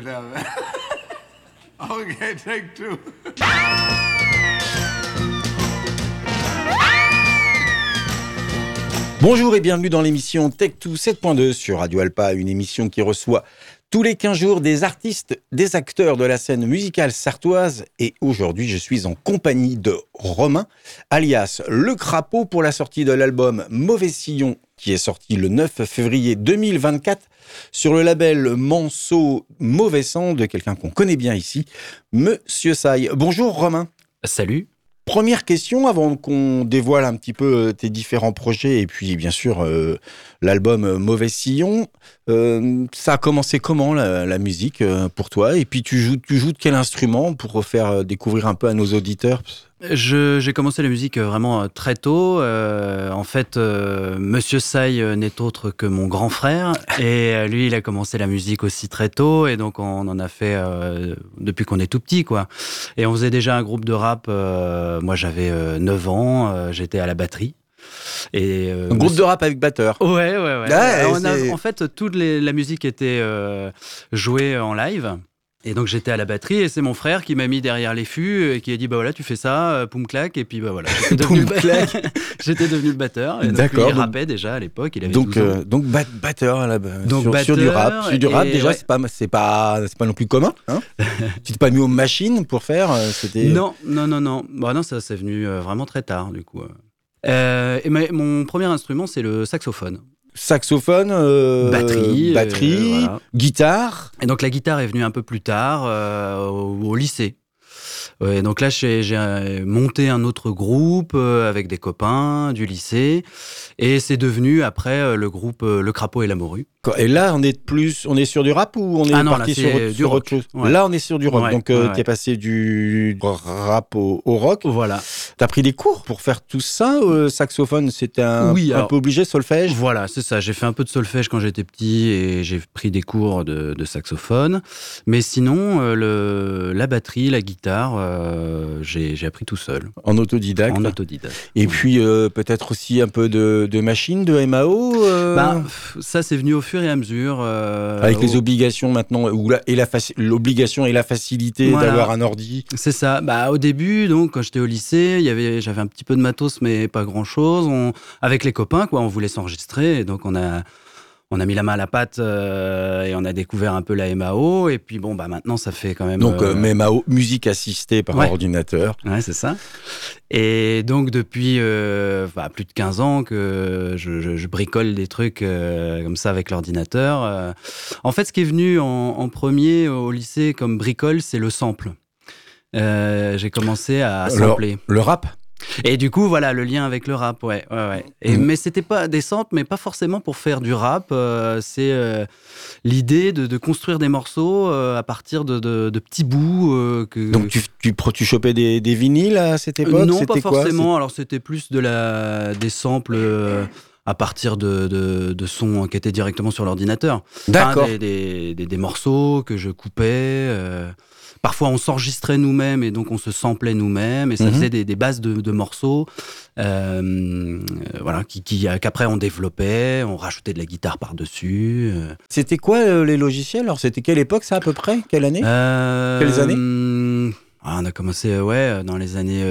it. Okay, take two. Bonjour et bienvenue dans l'émission Tech2 7.2 sur Radio Alpa, une émission qui reçoit tous les 15 jours des artistes, des acteurs de la scène musicale sartoise. Et aujourd'hui, je suis en compagnie de Romain, alias Le Crapaud, pour la sortie de l'album Mauvais Sillon, qui est sorti le 9 février 2024 sur le label Manceau Mauvais Sang de quelqu'un qu'on connaît bien ici, Monsieur Saï. Bonjour Romain. Salut. Première question, avant qu'on dévoile un petit peu tes différents projets et puis bien sûr l'album Mauvais Sillon, ça a commencé comment la musique pour toi? Et puis tu joues de quel instrument pour faire découvrir un peu à nos auditeurs? J'ai commencé la musique vraiment très tôt. En fait, Monsieur Saï n'est autre que mon grand frère. Et lui, il a commencé la musique aussi très tôt. Et donc, on en a fait depuis qu'on est tout petit, quoi. Et on faisait déjà un groupe de rap. Moi, j'avais 9 ans. J'étais à la batterie. Et un groupe de rap avec batteur. Ouais. Ah, En fait, toute la musique était jouée en live. Et donc j'étais à la batterie et c'est mon frère qui m'a mis derrière les fûts et qui a dit bah voilà tu fais ça, poum clac, et puis bah voilà j'étais devenu le batteur. Et donc, d'accord. Il rappait déjà à l'époque, il avait donc 12 ans. donc batteur là, donc sur du rap déjà ouais. c'est pas non plus commun, hein. Tu t'es pas mis aux machines pour faire c'était... Non. Bah non, ça c'est venu vraiment très tard du coup. Et mon premier instrument c'est le saxophone. Saxophone, batterie, voilà. Guitare. Et donc la guitare est venue un peu plus tard, au lycée. Et donc là, j'ai monté un autre groupe avec des copains du lycée. Et c'est devenu après le groupe Le Crapaud et la Morue. Et là, on est sur du rap ou on est parti sur autre chose? Ouais. Là, on est sur du rock. Ouais, donc, t'es passé du rap au rock. Voilà. T'as pris des cours pour faire tout ça? Saxophone, c'était un peu obligé, solfège? Voilà, c'est ça. J'ai fait un peu de solfège quand j'étais petit et j'ai pris des cours de saxophone. Mais sinon, la batterie, la guitare, j'ai appris tout seul. En autodidacte? En autodidacte. Et puis, peut-être aussi un peu de machine, de MAO? Ça, c'est venu au fur et à mesure. Avec les obligations maintenant, l'obligation et la facilité d'avoir un ordi. C'est ça. Au début, donc, quand j'étais au lycée, j'avais un petit peu de matos, mais pas grand-chose. Avec les copains, quoi, on voulait s'enregistrer. Et donc, on a mis la main à la pâte et on a découvert un peu la MAO. Et puis, maintenant, ça fait quand même... Donc, MAO, musique assistée par ordinateur. Ouais, c'est ça. Et donc, depuis plus de 15 ans que je bricole des trucs comme ça avec l'ordinateur. En fait, ce qui est venu en premier au lycée comme bricole, c'est le sample. J'ai commencé à sampler. Le rap? Et du coup, voilà, le lien avec le rap, ouais. Mais c'était pas des samples, mais pas forcément pour faire du rap. C'est l'idée de construire des morceaux à partir de petits bouts. Donc tu chopais des vinyles à cette époque? Non, pas forcément. Alors c'était plus des samples à partir de sons qui étaient directement sur l'ordinateur. D'accord. Enfin, des morceaux que je coupais. Parfois, on s'enregistrait nous-mêmes et donc on se samplait nous-mêmes et ça faisait des bases de morceaux qu'après on développait, on rajoutait de la guitare par-dessus. C'était quoi les logiciels? Alors, c'était quelle époque ça à peu près? Quelle année? Quelles années? On a commencé dans les années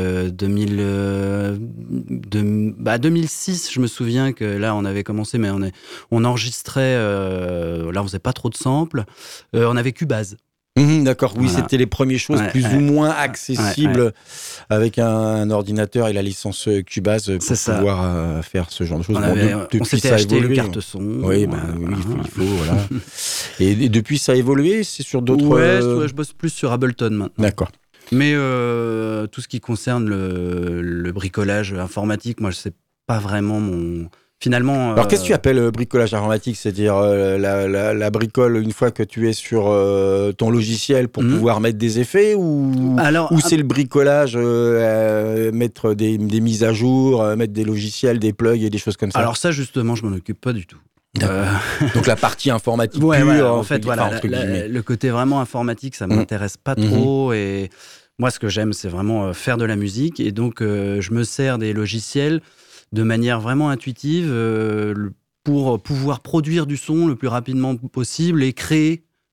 2006, je me souviens que là on avait commencé, mais on enregistrait, là on faisait pas trop de samples, on avait Cubase. D'accord, oui, voilà. C'était les premières choses plus ou moins accessibles avec un ordinateur et la licence Cubase pour pouvoir faire ce genre de choses. On s'était acheté une carte son. Oui, il faut, voilà. Et depuis, ça a évolué? C'est sur d'autres... Ouais, je bosse plus sur Ableton maintenant. D'accord. Mais tout ce qui concerne le bricolage informatique, moi, c'est pas vraiment mon... Finalement, alors, qu'est-ce que tu appelles bricolage informatique? C'est-à-dire la bricole une fois que tu es sur ton logiciel pour pouvoir mettre des effets ou c'est le bricolage, mettre des mises à jour, mettre des logiciels, des plugs et des choses comme ça? Alors ça, justement, je m'en occupe pas du tout. Donc la partie informatique pure, voilà, en fait, le côté vraiment informatique, ça m'intéresse pas trop. Et moi, ce que j'aime, c'est vraiment faire de la musique. Et donc, je me sers des logiciels de manière vraiment intuitive pour pouvoir produire du son le plus rapidement possible et créer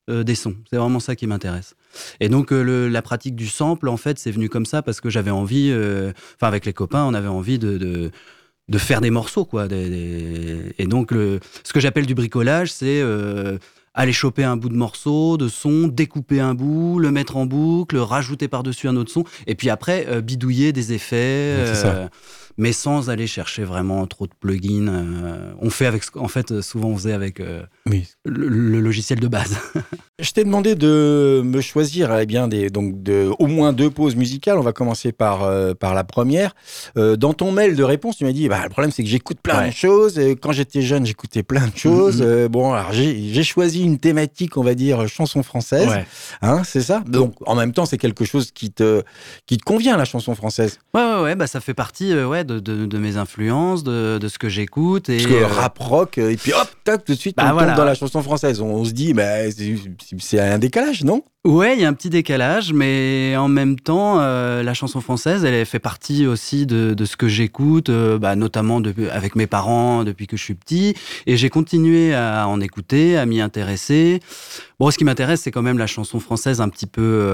des sons. C'est vraiment ça qui m'intéresse. Et donc, la pratique du sample, en fait, c'est venu comme ça parce que j'avais envie, avec les copains, on avait envie de faire des morceaux, quoi. Et donc, ce que j'appelle du bricolage, c'est aller choper un bout de morceau, de son, découper un bout, le mettre en boucle, rajouter par-dessus un autre son, et puis après, bidouiller des effets, mais sans aller chercher vraiment trop de plugins. On fait souvent on faisait avec le logiciel de base. Je t'ai demandé de me choisir au moins 2 pauses musicales. On va commencer par la première. Dans ton mail de réponse, tu m'as dit le problème c'est que j'écoute plein de choses. Quand j'étais jeune, j'écoutais plein de choses. Alors j'ai choisi une thématique, on va dire chanson française. Ouais. Hein, c'est ça. Donc en même temps, c'est quelque chose qui te convient, la chanson française. Ouais. Ça fait partie de mes influences, de ce que j'écoute. Parce que rap rock et puis hop, tac, tout de suite on tombe dans la chanson française. On se dit c'est un décalage, non ? Ouais, il y a un petit décalage, mais en même temps, la chanson française, elle fait partie aussi de ce que j'écoute, notamment avec mes parents depuis que je suis petit. Et j'ai continué à en écouter, à m'y intéresser. Bon, ce qui m'intéresse, c'est quand même la chanson française un petit peu,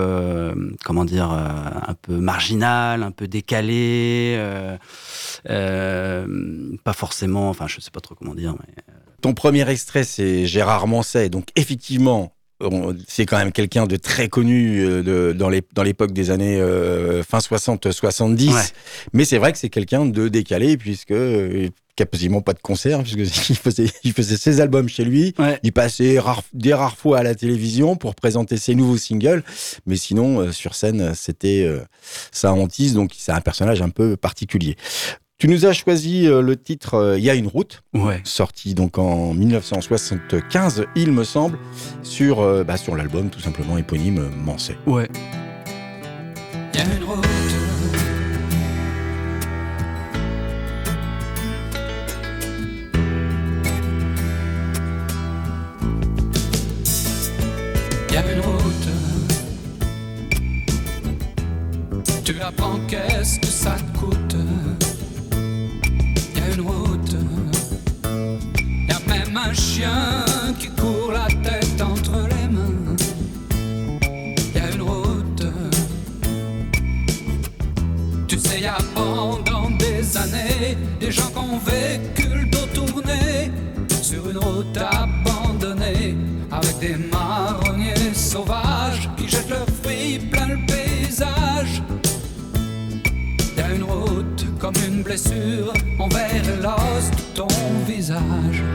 un peu marginale, un peu décalée. Pas forcément, je sais pas trop comment dire. Mais... Ton premier extrait, c'est Gérard Manset. Donc, effectivement, c'est quand même quelqu'un de très connu dans l'époque des années fin 60-70. Ouais. Mais c'est vrai que c'est quelqu'un de décalé, puisque qui a quasiment pas de concert, puisqu'il faisait ses albums chez lui. Ouais. Il passait des rares fois à la télévision pour présenter ses nouveaux singles. Mais sinon, sur scène, c'était sa hantise. Donc, c'est un personnage un peu particulier. Tu nous as choisi le titre « Il y a une route », sorti donc en 1975, il me semble, sur l'album tout simplement éponyme Manset. Ouais. Il y a une route. Il y a une route. Tu apprends qu'est-ce que ça te coûte. Une route, y'a même un chien qui court la tête entre les mains. Y'a une route, tu sais, y'a pendant des années des gens qui ont vécu le dos tourné sur une route abandonnée avec des marronniers sauvages qui jettent leurs fruits plein le paysage. Y'a une route comme une blessure envers l'os de ton visage.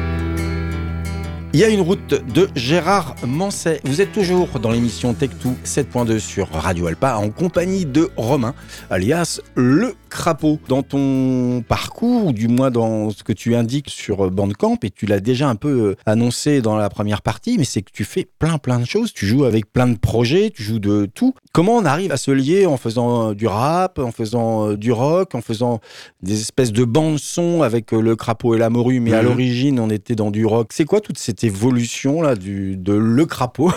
Il y a une route de Gérard Manset. Vous êtes toujours dans l'émission Tech2 7.2 sur Radio Alpa en compagnie de Romain, alias Le Crapaud. Dans ton parcours, ou du moins dans ce que tu indiques sur Bandcamp, et tu l'as déjà un peu annoncé dans la première partie, mais c'est que tu fais plein de choses. Tu joues avec plein de projets, tu joues de tout. Comment on arrive à se lier en faisant du rap, en faisant du rock, en faisant des espèces de bandes-son avec Le Crapaud et la Morue, mais à l'origine, on était dans du rock. C'est quoi toute cette évolution là de Le Crapaud?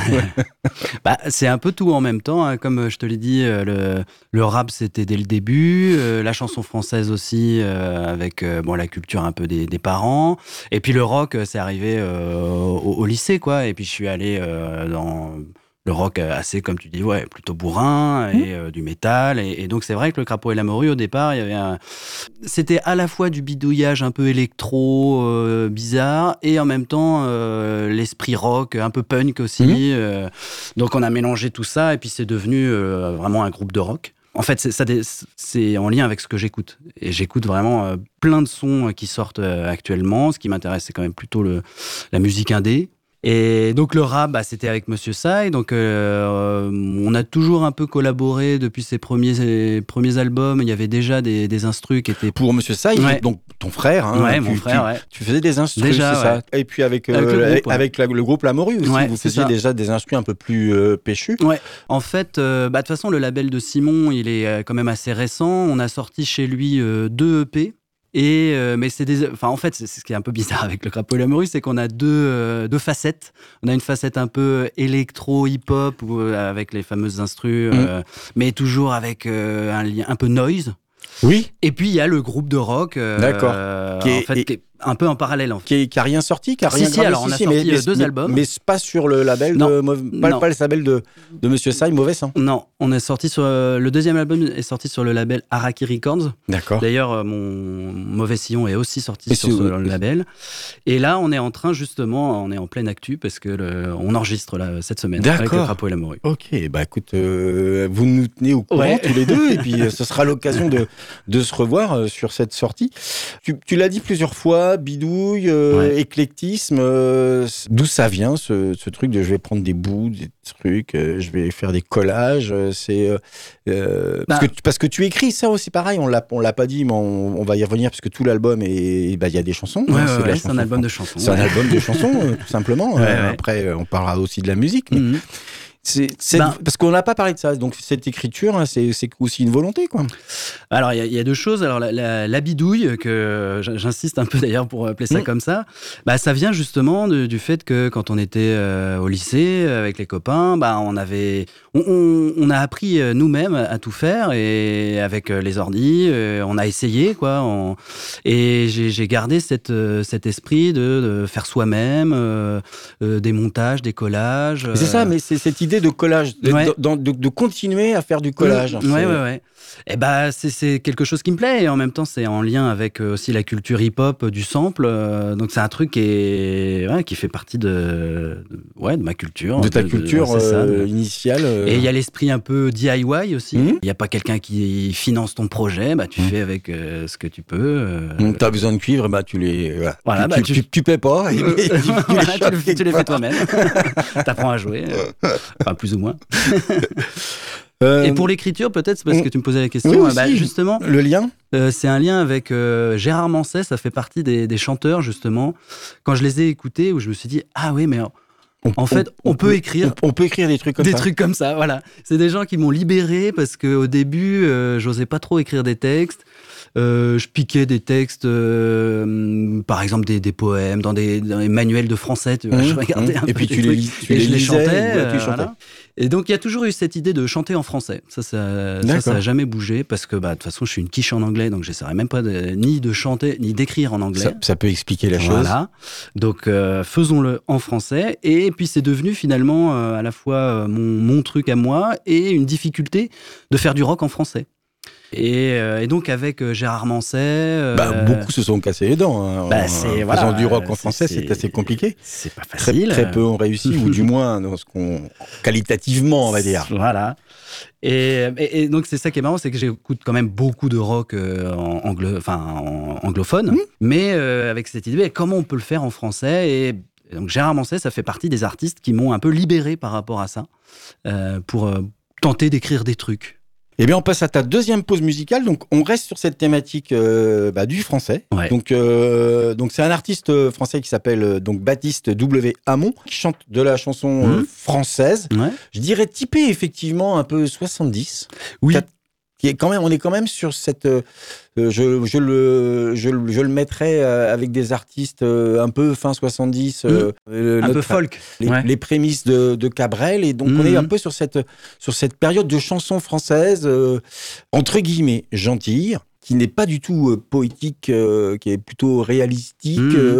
C'est un peu tout en même temps, hein. Comme je te l'ai dit, le rap c'était dès le début, la chanson française aussi, avec la culture un peu des parents, et puis le rock c'est arrivé au lycée, quoi. Et puis je suis allé dans le rock assez, comme tu dis, plutôt bourrin, et du métal. Et donc, c'est vrai que Le Crapaud et la Morue, au départ, il y avait c'était à la fois du bidouillage un peu électro, bizarre, et en même temps, l'esprit rock, un peu punk aussi. Donc, on a mélangé tout ça, et puis c'est devenu vraiment un groupe de rock. En fait, c'est en lien avec ce que j'écoute. Et j'écoute vraiment plein de sons qui sortent actuellement. Ce qui m'intéresse, c'est quand même plutôt la musique indé. Et donc le rap, c'était avec Monsieur Sai. Donc on a toujours un peu collaboré depuis ses premiers albums. Il y avait déjà des instrus qui étaient pour Monsieur Sai, donc ton frère. Hein, mon frère. Tu faisais des instrus, déjà, c'est ça. Et puis avec le groupe La Morue aussi, vous faisiez déjà des instrus un peu plus péchus. Ouais. En fait, de toute façon, le label de Simon, il est quand même assez récent. On a sorti chez lui 2 EP. Mais en fait, c'est ce qui est un peu bizarre avec Le Crapaud et la Morue, c'est qu'on a deux facettes. On a une facette un peu électro, hip-hop, avec les fameuses instrus, mais toujours avec un lien un peu noise. Oui. Et puis il y a le groupe de rock, d'accord, qui un peu en parallèle en fait. Qui a rien sorti, qui a rien Si, gravé. alors on a sorti deux albums. Mais pas sur le label Non. pas le label de Monsieur Sai, Mauvais Sang. Non, on est sorti sur le deuxième album est sorti sur le label Araki Records. D'accord. D'ailleurs, mon Mauvais Sillon est aussi sorti Et sur ce label. Et là, on est en train justement, on est en pleine actu parce que on enregistre là cette semaine D'accord. avec le Crapaud et la Morue. Ok, bah écoute, vous nous tenez au courant Ouais. tous les deux, et puis ce sera l'occasion de se revoir sur cette sortie. Tu l'as dit plusieurs fois, bidouille, éclectisme, d'où ça vient ce truc de je vais prendre des bouts, des trucs, je vais faire des collages, parce que tu écris ça aussi pareil, on l'a pas dit, mais on va y revenir parce que tout l'album il y a des chansons. Ouais, hein, c'est un album de chansons. C'est un album de chansons, tout simplement. Ouais. Après, on parlera aussi de la musique. Mais parce qu'on n'a pas parlé de ça. Donc, cette écriture, hein, c'est aussi une volonté, quoi. Alors, il y a deux choses. Alors, la bidouille, que j'insiste un peu d'ailleurs pour appeler ça comme ça, ça vient justement du fait que quand on était au lycée avec les copains, on a appris nous-mêmes à tout faire et avec les ordis, on a essayé, quoi. Et j'ai gardé cet esprit de faire soi-même des montages, des collages. C'est ça, mais c'est cette idée de collage, de continuer à faire du collage. Ouais. Et c'est quelque chose qui me plaît et en même temps c'est en lien avec aussi la culture hip-hop du sample. Donc c'est un truc qui fait partie de ma culture. De ta culture initiale. Et il y a l'esprit un peu DIY aussi. Il n'y a pas quelqu'un qui finance ton projet. Tu fais avec ce que tu peux. Tu as besoin de cuivre, tu les. Voilà, tu paies pas. Et tu les fais toi-même. T'apprends à jouer. Enfin, plus ou moins. Et pour l'écriture, peut-être, c'est parce que tu me posais la question. Oui, justement, le lien c'est un lien avec Gérard Manset, ça fait partie des chanteurs, justement. Quand je les ai écoutés, où je me suis dit, ah oui, mais en fait, on peut écrire. On peut écrire des trucs comme ça. Des trucs comme ça, voilà. C'est des gens qui m'ont libéré parce qu'au début, j'osais pas trop écrire des textes. Je piquais des textes, par exemple des poèmes dans des manuels de français. Tu vois, je regardais un peu et puis des tu trucs, les je les chantais. tu chantais. Voilà. Et donc il y a toujours eu cette idée de chanter en français. Ça a jamais bougé parce que de toute façon je suis une quiche en anglais, donc j'essaierai même pas ni de chanter ni d'écrire en anglais. Ça peut expliquer la chose. Voilà. Donc faisons-le en français. Et puis c'est devenu finalement à la fois mon truc à moi et une difficulté de faire du rock en français. Et donc avec Gérard Manset... beaucoup se sont cassés les dents. En faisant du rock en français, c'est assez compliqué. C'est pas facile. Très peu ont réussi, ou du moins dans ce qualitativement, on va dire. Voilà. Et donc c'est ça qui est marrant, c'est que j'écoute quand même beaucoup de rock anglophone, mais avec cette idée, comment on peut le faire en français. Et donc Gérard Manset, ça fait partie des artistes qui m'ont un peu libéré par rapport à ça, pour tenter d'écrire des trucs. Eh bien, on passe à ta deuxième pause musicale. Donc, on reste sur cette thématique du français. Ouais. Donc, c'est un artiste français qui s'appelle Baptiste W. Hamon, qui chante de la chanson française. Ouais. Je dirais typé effectivement un peu 70. Oui. On est quand même sur cette. Je le mettrais avec des artistes un peu fin 70. Un peu folk. Les prémices de Cabrel. Et donc, on est un peu sur cette période de chansons françaises, entre guillemets, gentilles, qui n'est pas du tout poétique, qui est plutôt réalistique.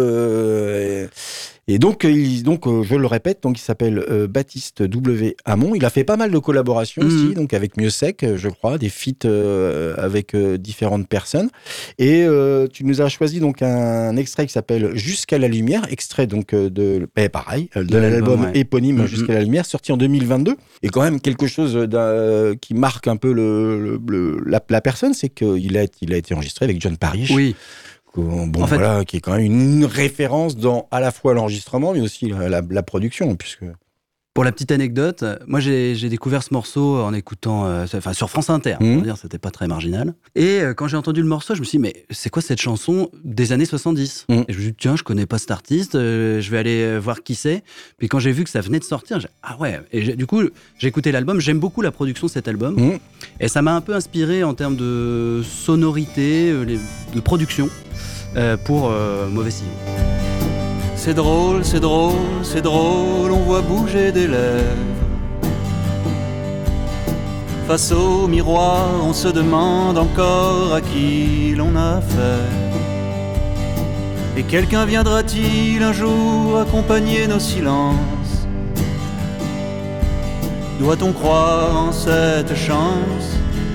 Et donc, je le répète, donc il s'appelle Baptiste W. Hamon. Il a fait pas mal de collaborations aussi, donc avec Mieux Sec, je crois, des feats avec différentes personnes. Et tu nous as choisi donc un extrait qui s'appelle Jusqu'à la lumière, extrait donc de l'album éponyme Jusqu'à la lumière, sorti en 2022. Et quand même quelque chose qui marque un peu la personne, c'est qu'il a été enregistré avec John Parrish. Oui. En fait, qui est quand même une référence dans à la fois l'enregistrement, mais aussi la production, puisque... Pour la petite anecdote, moi j'ai découvert ce morceau en écoutant, sur France Inter, on va dire, c'était pas très marginal. Et quand j'ai entendu le morceau, je me suis dit, mais c'est quoi cette chanson des années 70 Et je me suis dit, tiens, je connais pas cet artiste, je vais aller voir qui c'est. Puis quand j'ai vu que ça venait de sortir, j'ai dit, ah ouais. Et du coup, j'ai écouté l'album, j'aime beaucoup la production de cet album. Et ça m'a un peu inspiré en termes de sonorité, de production. Pour Mauvais Sillon. C'est drôle, c'est drôle, c'est drôle, on voit bouger des lèvres. Face au miroir, on se demande encore à qui l'on a affaire. Et quelqu'un viendra-t-il un jour accompagner nos silences? Doit-on croire en cette chance?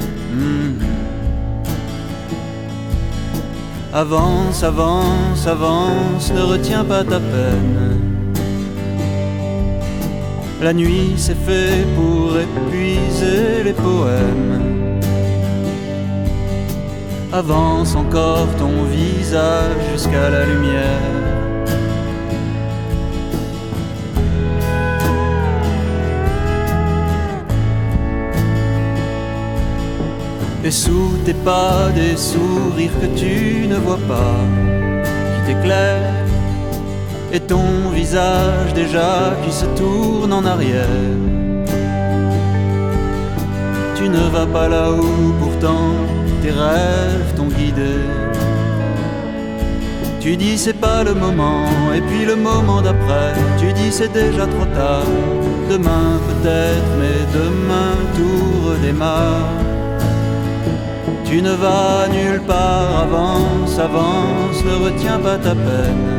Avance, avance, avance, ne retiens pas ta peine. La nuit c'est fait pour épuiser les poèmes. Avance encore ton visage jusqu'à la lumière. Et sous tes pas des sourires que tu ne vois pas, qui t'éclairent, et ton visage déjà qui se tourne en arrière. Tu ne vas pas là où pourtant tes rêves t'ont guidé. Tu dis c'est pas le moment, et puis le moment d'après, tu dis c'est déjà trop tard. Demain peut-être, mais demain tout redémarre. Tu ne vas nulle part, avance, avance, ne retiens pas ta peine.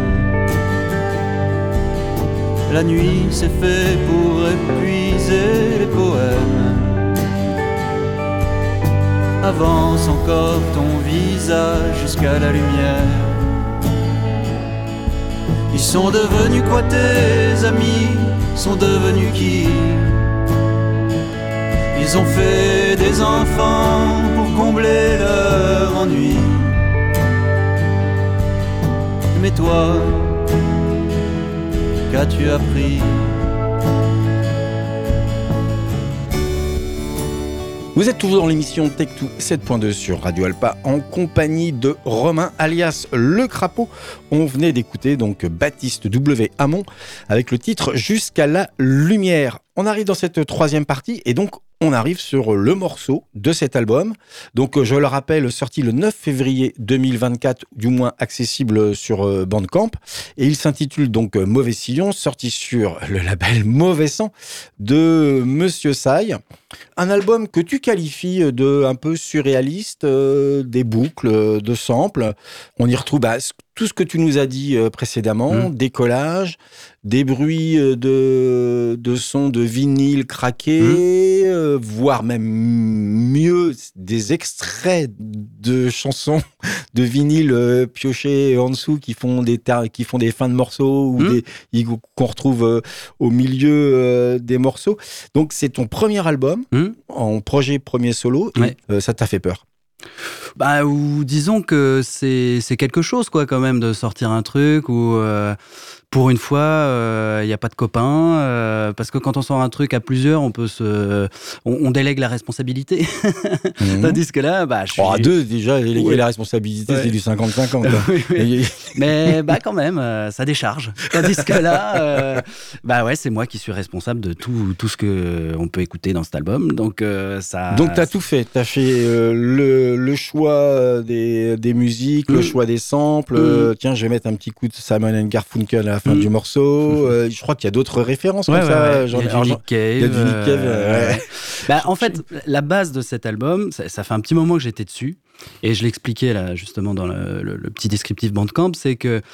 La nuit c'est fait pour épuiser les poèmes. Avance encore ton visage jusqu'à la lumière. Ils sont devenus quoi tes amis? Sont devenus qui? Ils ont fait des enfants pour combler leur ennui. Mais toi, qu'as-tu appris? Vous êtes toujours dans l'émission Tech2 7.2 sur Radio Alpa en compagnie de Romain alias Le Crapaud. On venait d'écouter donc Baptiste W. Hamon avec le titre Jusqu'à la lumière. On arrive dans cette troisième partie et donc on arrive sur le morceau de cet album. Donc je le rappelle, sorti le 9 février 2024, du moins accessible sur Bandcamp. Et il s'intitule donc Mauvais Sillon, sorti sur le label Mauvais Sang de Monsieur Sai. Un album que tu qualifies de un peu surréaliste, des boucles, de samples. On y retrouve tout ce que tu nous as dit précédemment, des collages, des bruits de sons de vinyle craqués, voire même mieux, des extraits de chansons de vinyle piochés en dessous qui font des fins de morceaux ou qu'on retrouve au milieu des morceaux. Donc c'est ton premier album, en projet premier solo, et ça t'a fait peur? Ou disons que c'est quelque chose quoi quand même de sortir un truc où pour une fois il y a pas de copains parce que quand on sort un truc à plusieurs on délègue la responsabilité. Tandis que là à deux déjà déléguer la responsabilité c'est du 50-50 oui. Mais quand même ça décharge. Tandis que là c'est moi qui suis responsable de tout ce que on peut écouter dans cet album. Donc t'as tout fait. T'as fait le choix des musiques, le choix des samples. Tiens, je vais mettre un petit coup de Simon & Garfunkel à la fin du morceau. Je crois qu'il y a d'autres références comme ça. Il y a du Nick Cave. En fait, la base de cet album, ça fait un petit moment que j'étais dessus. Et je l'expliquais là justement dans le petit descriptif Bandcamp, c'est que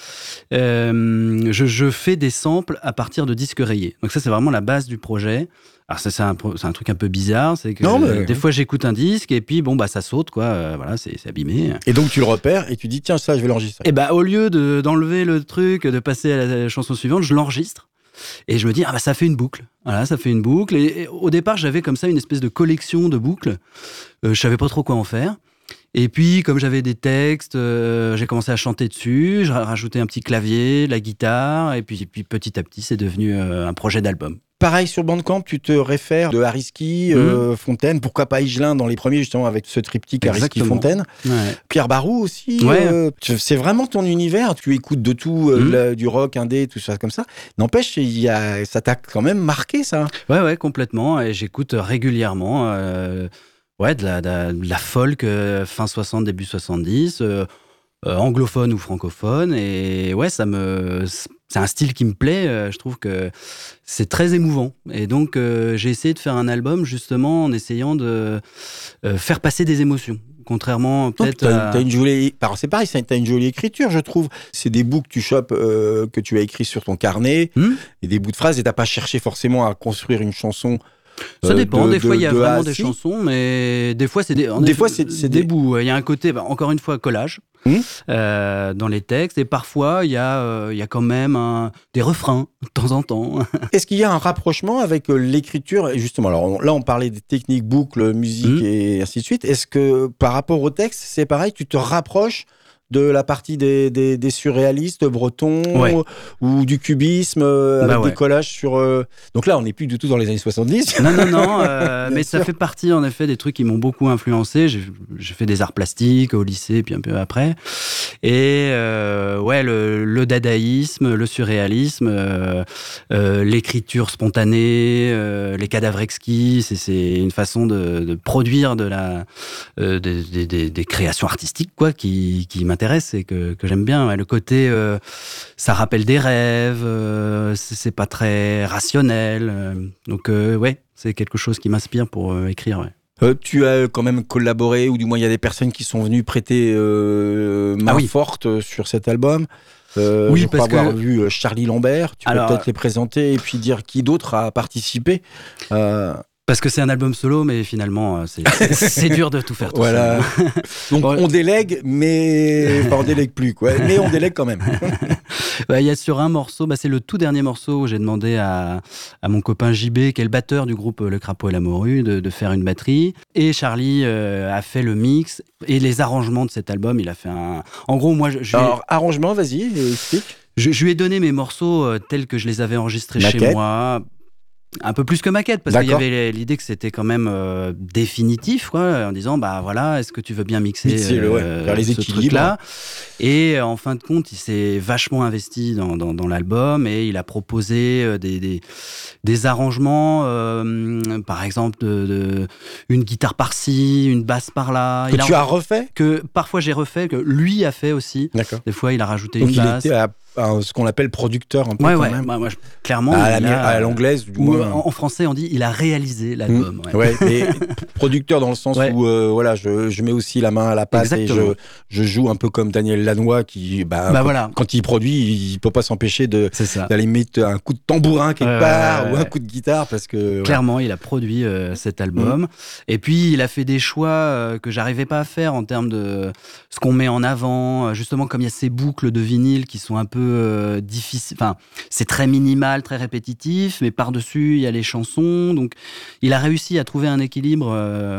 je fais des samples à partir de disques rayés. Donc ça c'est vraiment la base du projet. Alors ça c'est un truc un peu bizarre, c'est que des fois j'écoute un disque et puis ça saute quoi, c'est abîmé. Et donc tu le repères et tu dis tiens ça je vais l'enregistrer. Et au lieu d'enlever le truc, de passer à la chanson suivante, je l'enregistre. Et je me dis, ça fait une boucle. Voilà, ça fait une boucle. Et au départ, j'avais comme ça une espèce de collection de boucles. Je savais pas trop quoi en faire. Et puis, comme j'avais des textes, j'ai commencé à chanter dessus. J'ai rajouté un petit clavier, la guitare. Et puis petit à petit, c'est devenu un projet d'album. Pareil sur Bandcamp, tu te réfères de Hariski, Fontaine, pourquoi pas Higelin dans les premiers justement avec ce triptyque Hariski Fontaine, Pierre Barou aussi. C'est vraiment ton univers. Tu écoutes de tout, du rock, indé, tout ça comme ça. N'empêche, ça t'a quand même marqué ça. Ouais, complètement. Et j'écoute régulièrement. De la folk fin 60, début 70, anglophone ou francophone. Et c'est un style qui me plaît. Je trouve que c'est très émouvant. Et donc, j'ai essayé de faire un album justement en essayant de faire passer des émotions contrairement peut-être T'as une jolie... Alors, c'est pareil, t'as une jolie écriture, je trouve. C'est des bouts que tu chopes, que tu as écrits sur ton carnet, et des bouts de phrases, et t'as pas cherché forcément à construire une chanson. Ça dépend, des fois il y a vraiment des C. chansons, mais des fois c'est des des bouts. Il y a un côté, encore une fois, collage dans les textes, et parfois il y a quand même des refrains de temps en temps. Est-ce qu'il y a un rapprochement avec l'écriture? Et justement, alors là on parlait des techniques, boucles, musique et ainsi de suite. Est-ce que par rapport au texte, c'est pareil, tu te rapproches de la partie des surréalistes bretons ou du cubisme avec des collages sur... Donc là, on n'est plus du tout dans les années 70. Non, mais ça fait partie en effet des trucs qui m'ont beaucoup influencé. J'ai fait des arts plastiques au lycée, puis un peu après. Et le dadaïsme, le surréalisme, l'écriture spontanée, les cadavres exquis, c'est une façon de produire des créations artistiques quoi, qui m'intéressent et que j'aime bien. Ouais, le côté, ça rappelle des rêves, c'est pas très rationnel. Donc, c'est quelque chose qui m'inspire pour écrire. Ouais. Tu as quand même collaboré, ou du moins il y a des personnes qui sont venues prêter main forte sur cet album. Oui, je crois avoir vu Charlie Lambert. Tu peux peut-être les présenter et puis dire qui d'autre a participé. Parce que c'est un album solo, mais finalement, c'est dur de tout faire tout seul. Donc, on délègue, mais... Enfin, on délègue plus, quoi. Mais on délègue quand même. Il y a sur un morceau, c'est le tout dernier morceau où j'ai demandé à mon copain JB, qui est le batteur du groupe Le Crapaud et la Morue, de faire une batterie. Et Charlie a fait le mix et les arrangements de cet album. Il a fait un... En gros, moi... Alors, arrangement, vas-y, explique. Je lui ai donné mes morceaux tels que je les avais enregistrés chez moi. Un peu plus que maquette, parce qu'il y avait l'idée que c'était quand même définitif, quoi, en disant, est-ce que tu veux bien mixer les ce truc-là. Et en fin de compte, il s'est vachement investi dans l'album, et il a proposé des arrangements, par exemple, une guitare par-ci, une basse par-là. Que tu as refait ? Que parfois j'ai refait, que lui a fait aussi. D'accord. Des fois, il a rajouté donc une basse. Il était à ce qu'on appelle producteur un peu quand même. Moi, clairement. À l'anglaise, du moins. En français, on dit il a réalisé l'album. Mais producteur dans le sens où je mets aussi la main à la pâte. Exactement. Et je joue un peu comme Daniel Lanois qui, quand il produit, il peut pas s'empêcher d'aller mettre un coup de tambourin quelque part ou un coup de guitare parce que... Clairement, il a produit cet album. Et puis, il a fait des choix que j'arrivais pas à faire en termes de ce qu'on met en avant. Justement, comme il y a ces boucles de vinyle qui sont un peu difficiles. Enfin, c'est très minimal, très répétitif, mais par-dessus, il y a les chansons. Donc, il a réussi à trouver un équilibre.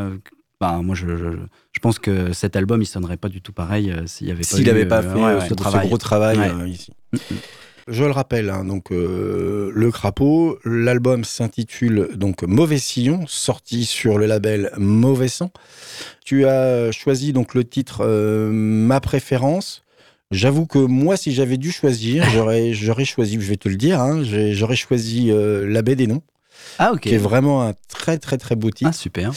Moi, je pense que cet album, il sonnerait pas du tout pareil s'il n'avait pas fait ce gros travail ici. Je le rappelle, Le Crapaud, l'album s'intitule donc Mauvais Sillon, sorti sur le label Mauvais Sang. Tu as choisi donc le titre Ma Préférence. J'avoue que moi, si j'avais dû choisir, j'aurais choisi, je vais te le dire, j'aurais choisi La Baie des Noms. Qui est vraiment un très très très beau titre. Super.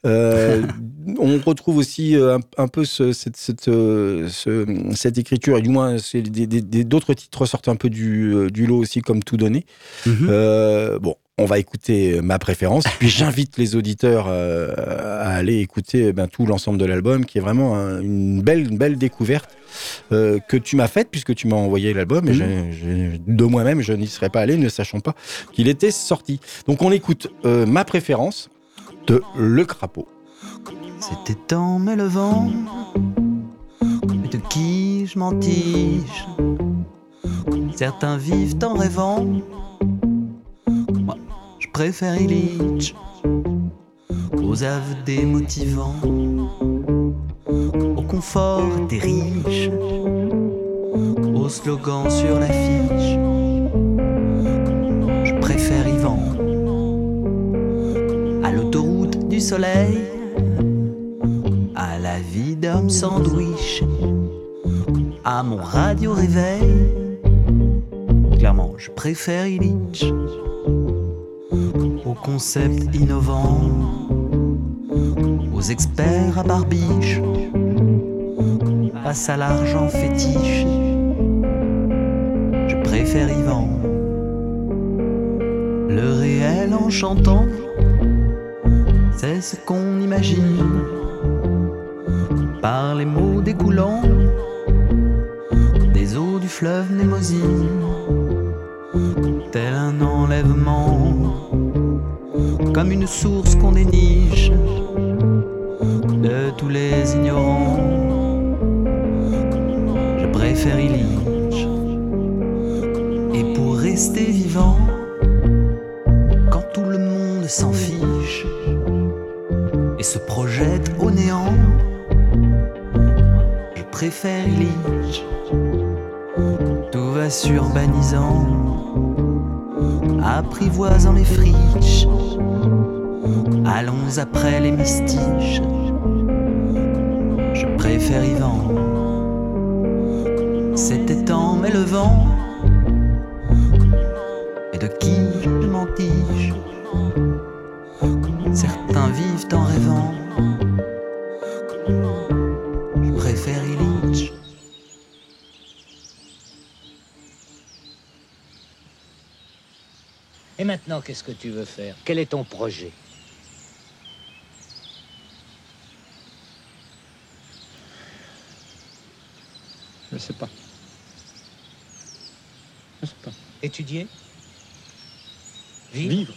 On retrouve aussi un peu cette écriture, et du moins d'autres titres sortent un peu du lot aussi, comme Tout donner. On va écouter Ma Préférence, puis j'invite les auditeurs à aller écouter tout l'ensemble de l'album, qui est vraiment une belle découverte que tu m'as faite, puisque tu m'as envoyé l'album, et de moi-même, je n'y serais pas allé, ne sachant pas qu'il était sorti. Donc on écoute Ma Préférence de Le Crapaud. C'était en me levant, mais de qui je m'entiche. Certains vivent en rêvant, moi je préfère Illich. Aux aveux démotivants, au confort des riches, au slogan sur l'affiche. Je préfère Yvan. À l'autoroute du soleil, à la vie d'homme sandwich, à mon radio réveil. Clairement, je préfère Illich. Au concept innovant, aux experts à barbiche, face à l'argent fétiche. Je préfère Yvan. Le réel en chantant, c'est ce qu'on imagine. par les mots découlant des eaux du fleuve Némosine, tel un enlèvement, comme une source qu'on déniche de tous les ignorants. Je préfère Illich. Et pour rester vivant, quand tout le monde s'en fiche et se projette au néant, je préfère Illich. Tout va s'urbanisant, apprivoisant les friches. Allons après les mystiches. Je préfère Yvan. C'était temps, mais le vent. Et de qui je m'entiche? Certains vivent en rêvant. Je préfère Illich. Et maintenant, qu'est-ce que tu veux faire? Quel est ton projet? Je sais pas. Je sais pas. Étudier? Vivre? Vivre.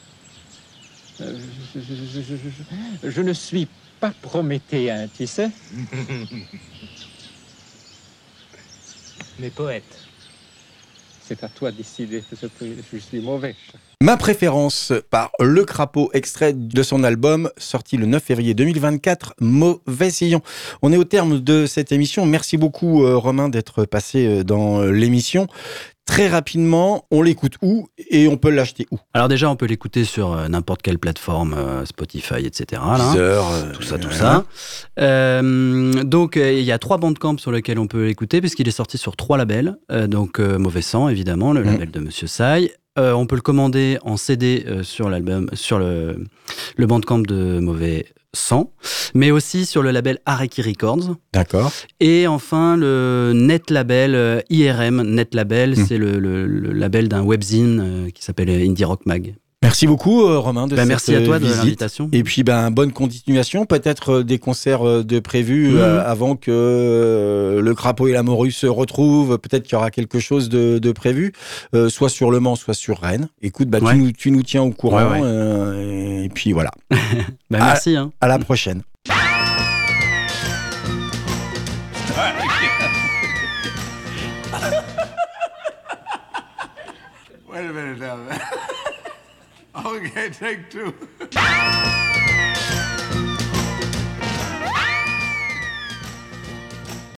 Je ne suis pas prométhéen, tu sais. Mais poète. C'est à toi de décider. Je suis mauvais. Ma préférence par Le Crapaud, extrait de son album sorti le 9 février 2024, Mauvais Sillon. On est au terme de cette émission. Merci beaucoup Romain d'être passé dans l'émission. Très rapidement, on l'écoute où et on peut l'acheter où? Alors déjà, on peut l'écouter sur n'importe quelle plateforme, Spotify, etc. Là. Deezer, Tout ça. Donc, il y a 3 bandcamps sur lesquels on peut l'écouter, puisqu'il est sorti sur 3 labels. Donc, Mauvais Sang, évidemment, le label de Monsieur Sai. On peut le commander en CD sur l'album, sur le bandcamp de Mauvais Sang, mais aussi sur le label Areki Records. D'accord. Et enfin, le net label IRM, net label, c'est le label d'un webzine qui s'appelle Indie Rock Mag. Merci beaucoup Romain de cette merci à toi de visite. l'invitation. Et puis bonne continuation, peut-être des concerts de prévus avant que le Crapaud et la Morue se retrouvent, peut-être qu'il y aura quelque chose de prévu, soit sur Le Mans, soit sur Rennes. Écoute, tu nous tiens au courant, et puis voilà. Merci. À la prochaine. Wait a minute now. Okay, take 2.